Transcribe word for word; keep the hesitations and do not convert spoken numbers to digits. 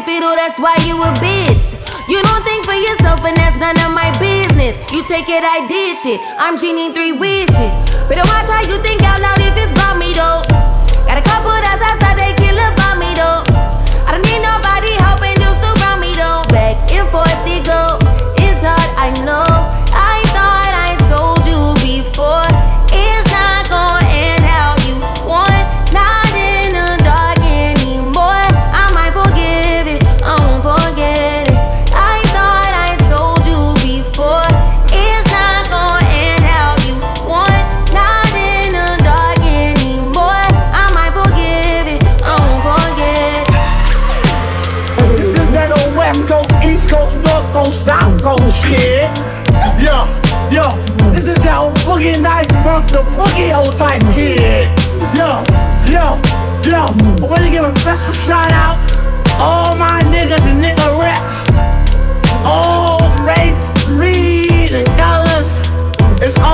fiddle, that's why you a bitch. You don't think for yourself and that's none of my business. You take it, I did shit, I'm Genie three wishes. Better watch how you think out loud if it's about me though. Got a couple that's outside, they kill about me though. I don't need nobody helping you surround me though. Back and forth they go, it's hard, I know. I thought I told you before, it's not gonna end how you want. Not in the dark anymore. I might forgive it, I won't forget it. I thought I told you before, it's not gonna end how you want. Not in the dark anymore. I might forgive it, I won't forget it. This is that old West Coast, East Coast, North Coast, South Coast kid. Yo, yo, this is that old Boogie Nights Monster Boogie old type kid. Yo, yo, yo, I want to give a special shout out all my niggas and nigga reps. All race, creed, and colors. It's all